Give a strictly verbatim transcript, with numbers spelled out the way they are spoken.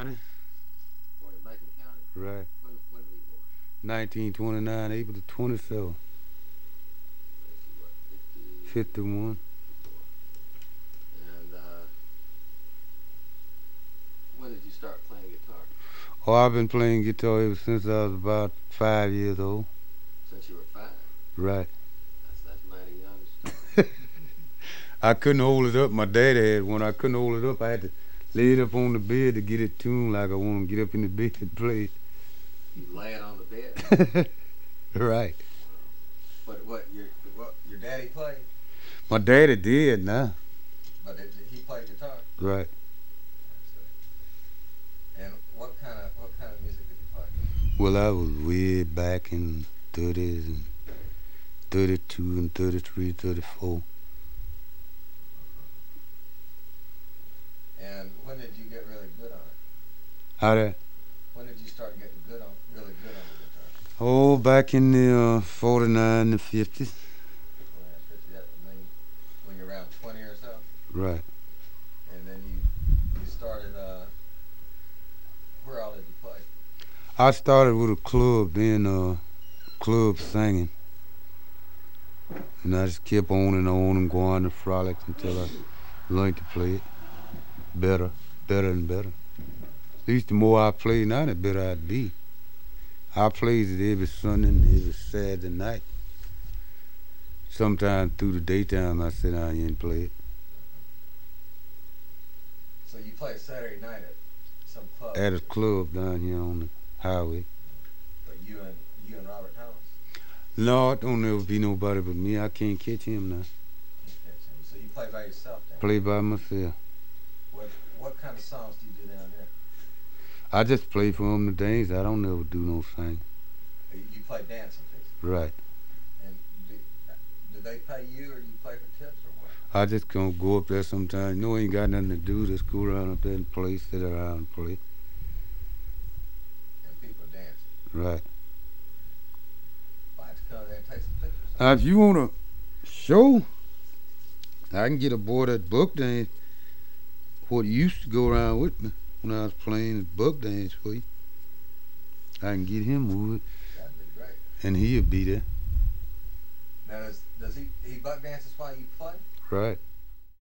County. Born in Macon County? Right. When, when were you born? nineteen twenty-nine, April the twenty-seventh. Let's see, what, fifty? fifty-one. fifty-one. And uh, when did you start playing guitar? Oh, I've been playing guitar ever since I was about five years old. Since you were five? Right. That's, that's mighty young stuff. I couldn't hold it up. My daddy had one. I couldn't hold it up. I had to lay it up on the bed to get it tuned like I want to get up in the bed and play You lay it on the bed? it. Right. But what, your, what, your daddy played? My daddy did now. But it, he played guitar? Right. And what kind of what kind of music did he play? Well, I was way back in thirties and thirty-two and thirty-three, thirty-four. And when did you get really good on it? How that? When did you start getting good on, really good on the guitar? Oh, back in the uh, forty-nine and fifties. Well, fifty, that when, when you're around twenty or so? Right. And then you you started, uh, where all did you play? I started with a club, then uh, club singing. And I just kept on and on and going to frolics until I learned to play it better, better and better. At least the more I play now, the better I'd be. I plays it every Sunday and every Saturday night. Sometimes through the daytime I sit down here and play it. So you play Saturday night at some club? At a club down here on the highway. But you and you and Robert Thomas? No, it don't ever be nobody but me. I can't catch him now. Can't catch him. So you play by yourself then? Play by myself. What what kind of songs do you do down there? I just play for them to dance. I don't never do no sing. You, you play dancing pieces? Right. And do, do they pay you or do you play for tips or what? I just gonna go up there sometimes. You know, ain't got nothing to do. Just go around up there and play, sit around and play. And people dancing? Right. I'll have to come there and take some pictures. Now, if you want to show, I can get a boy that buck dance. What used to go around with me when I was playing the buck dance for you. I can get him moving, That'd be great. and he'll be there. Now, does, does he, he buck dances while you play? Right.